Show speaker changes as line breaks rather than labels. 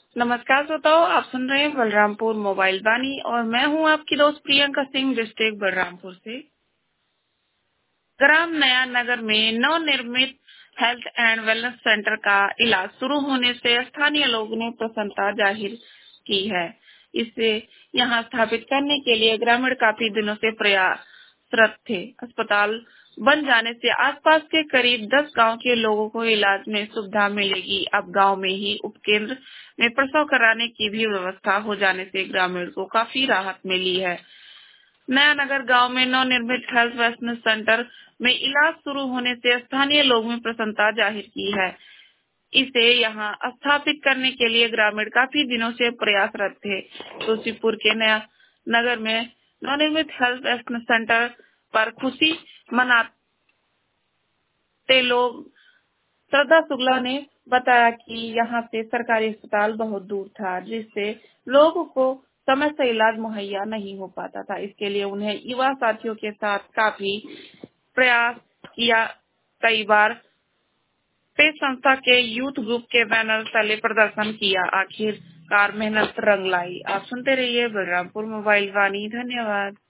नमस्कार श्रोताओं, आप सुन रहे हैं बलरामपुर मोबाइल वाणी और मैं हूं आपकी दोस्त प्रियंका सिंह, डिस्ट्रिक्ट बलरामपुर से। ग्राम नया नगर में नवनिर्मित हेल्थ एंड वेलनेस सेंटर का इलाज शुरू होने से स्थानीय लोगों ने प्रसन्नता जाहिर की है। इसे यहां स्थापित करने के लिए ग्रामीण काफी दिनों से प्रयासरत थे। अस्पताल बन जाने से आसपास के करीब 10 गांव के लोगों को इलाज में सुविधा मिलेगी। अब गांव में ही उपकेंद्र में प्रसव कराने की भी व्यवस्था हो जाने से ग्रामीण को काफी राहत मिली है। नया नगर गांव में नवनिर्मित हेल्थ वेलनेस सेंटर में इलाज शुरू होने से स्थानीय लोगों में प्रसन्नता जाहिर की है। इसे यहां स्थापित करने के लिए ग्रामीण काफी दिनों से प्रयासरत थे। तुलसीपुर के नया नगर में नवनिर्मित हेल्थ वेलनेस सेंटर पर खुशी मनाते लोग श्रद्धा शुक्ला ने बताया कि यहाँ से सरकारी अस्पताल बहुत दूर था, जिससे लोगों को समय से इलाज मुहैया नहीं हो पाता था। इसके लिए उन्हें युवा साथियों के साथ काफी प्रयास किया। कई बार पे संस्था के यूथ ग्रुप के बैनर तले प्रदर्शन किया। आखिरकार मेहनत रंग लाई। आप सुनते रहिए बलरामपुर मोबाइल वाणी। धन्यवाद।